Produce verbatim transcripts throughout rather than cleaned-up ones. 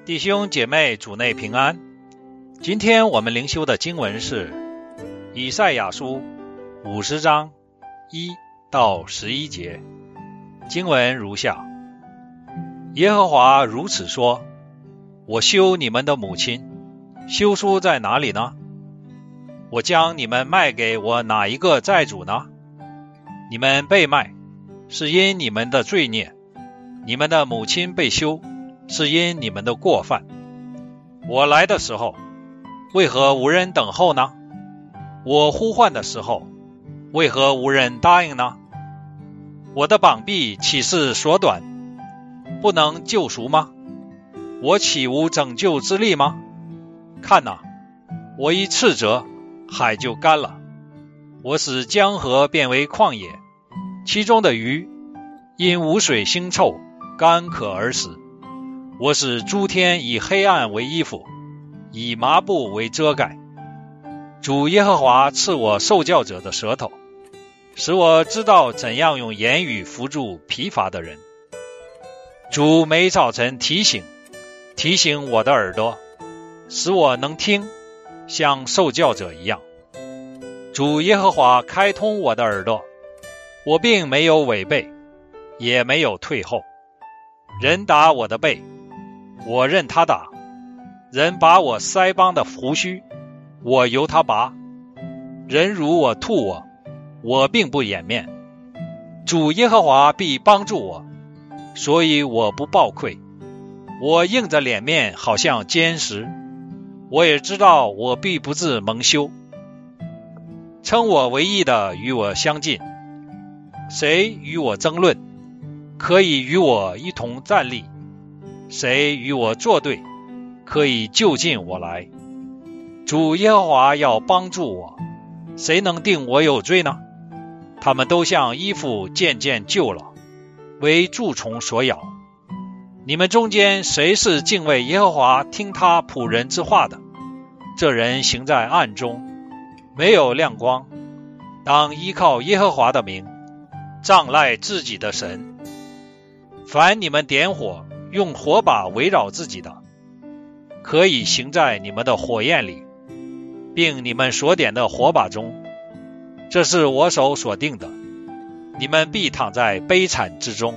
弟兄姐妹，主内平安。今天我们灵修的经文是以赛亚书五十章一到十一节。经文如下：耶和华如此说，我休你们的母亲，休书在哪里呢？我将你们卖给我哪一个债主呢？你们被卖，是因你们的罪孽；你们的母亲被休，是因你们的过犯。我来的时候，为何无人等候呢？我呼唤的时候，为何无人答应呢？我的膀臂岂是缩短，不能救赎吗？我岂无拯救之力吗？看哪，我一斥责，海就干了；我使江河变为旷野，其中的鱼因无水腥臭，干渴而死。我使诸天以黑暗为衣服，以麻布为遮盖。主耶和华赐我受教者的舌头，使我知道怎样用言语扶助疲乏的人。主每早晨提醒提醒我的耳朵，使我能听，像受教者一样。主耶和华开通我的耳朵，我并没有违背，也没有退后。人打我的背，我任他打；人拔我腮帮的胡须，我由他拔；人辱我吐我，我并不掩面。主耶和华必帮助我，所以我不抱愧。我硬着脸面，好像坚石。我也知道我必不致蒙羞。称我为义的与我相近，谁与我争论？可以与我一同站立。谁与我作对？可以就近我来。主耶和华要帮助我，谁能定我有罪呢？他们都像衣服渐渐旧了，为蛀虫所咬。你们中间谁是敬畏耶和华，听他仆人之话的？这人行在暗中，没有亮光，当依靠耶和华的名，仗赖自己的神。凡你们点火，用火把围绕自己的，可以行在你们的火焰里，并你们所点的火把中。这是我手所定的，你们必躺在悲惨之中。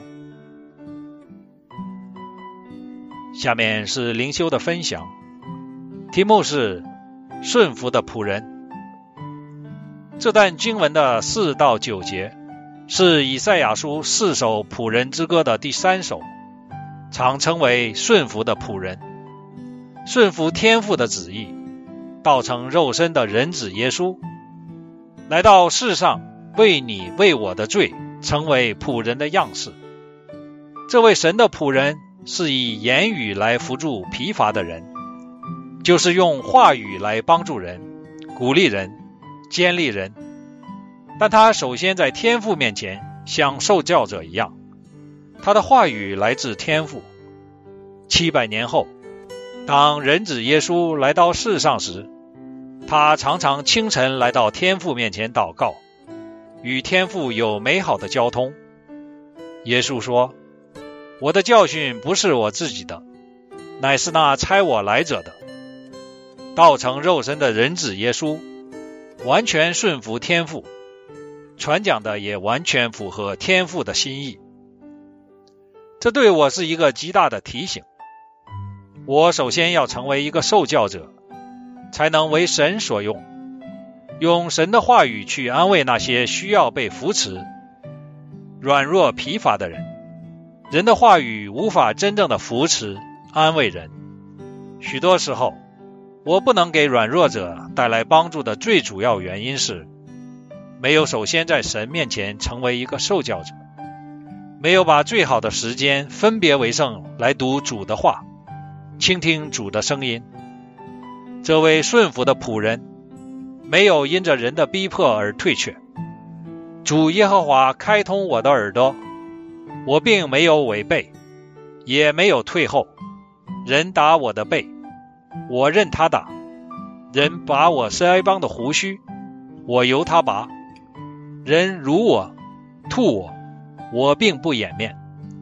下面是灵修的分享，题目是顺服的仆人。这段经文的四到九节是以赛亚书四首仆人之歌的第三首，常称为顺服的仆人。顺服天父的旨意，道成肉身的人子耶稣，来到世上，为你为我的罪，成为仆人的样式。这位神的仆人是以言语来扶助疲乏的人，就是用话语来帮助人，鼓励人，坚立人。但他首先在天父面前像受教者一样，他的话语来自天父。七百年后，当人子耶稣来到世上时，他常常清晨来到天父面前祷告，与天父有美好的交通。耶稣说，我的教训不是我自己的，乃是那差我来者的。道成肉身的人子耶稣完全顺服天父，传讲的也完全符合天父的心意。这对我是一个极大的提醒。我首先要成为一个受教者，才能为神所用，用神的话语去安慰那些需要被扶持、软弱疲乏的人。人的话语无法真正的扶持、安慰人。许多时候，我不能给软弱者带来帮助的最主要原因是，没有首先在神面前成为一个受教者，没有把最好的时间分别为圣来读主的话，倾听主的声音。这位顺服的仆人没有因着人的逼迫而退却。主耶和华开通我的耳朵，我并没有违背，也没有退后。人打我的背，我任他打；人拔我腮帮的胡须，我由他拔；人辱我吐我，我并不掩面。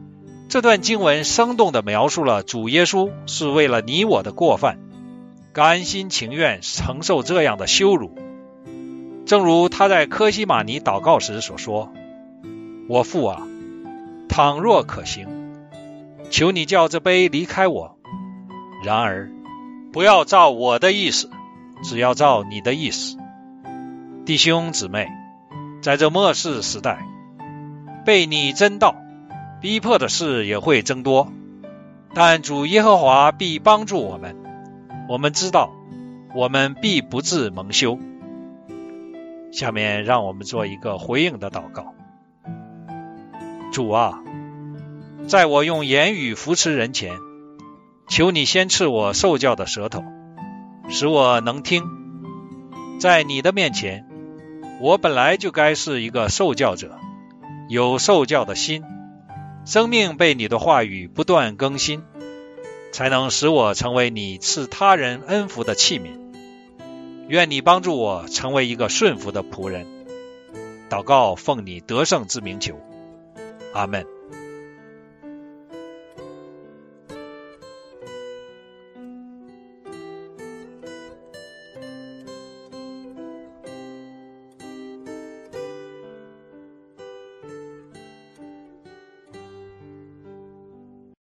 这段经文生动地描述了主耶稣是为了你我的过犯，甘心情愿承受这样的羞辱。正如他在科西玛尼祷告时所说，我父啊，倘若可行，求你叫这杯离开我，然而不要照我的意思，只要照你的意思。弟兄姊妹，在这末世时代，被你真道逼迫的事也会增多，但主耶和华必帮助我们，我们知道我们必不致蒙羞。下面让我们做一个回应的祷告。主啊，在我用言语扶持人前，求你先赐我受教的舌头，使我能听。在你的面前，我本来就该是一个受教者，有受教的心，生命被你的话语不断更新，才能使我成为你赐他人恩福的器皿。愿你帮助我成为一个顺服的仆人。祷告奉你得胜之名求，阿们。